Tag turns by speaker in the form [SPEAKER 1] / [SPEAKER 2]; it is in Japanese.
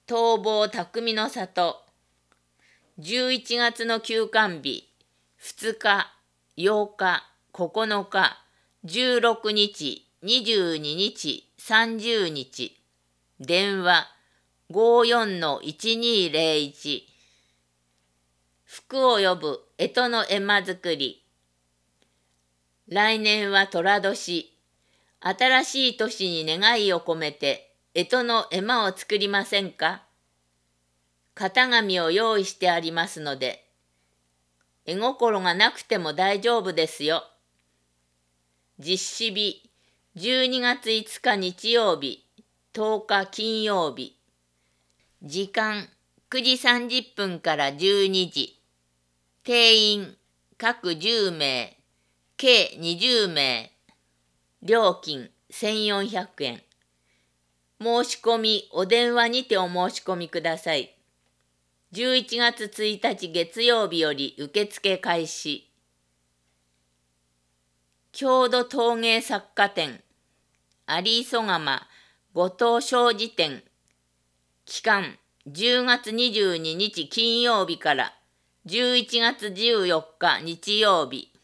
[SPEAKER 1] 逃亡匠の里。11月の休館日、2日、8日、9日、16日、22日、30日。電話54-1201。福を呼ぶ干支の絵馬作り。来年は寅年。新しい年に願いを込めて干支の絵馬を作りませんか？型紙を用意してありますので、絵心がなくても大丈夫ですよ。実施日、12月5日日曜日、10日金曜日。時間、9時30分から12時。定員、各10名、計20名。料金、1400円。申し込み、お電話にてお申し込みください。11月1日月曜日より受付開始。郷土陶芸作家展、有磯窯後藤商事展。期間、10月22日金曜日から11月14日日曜日。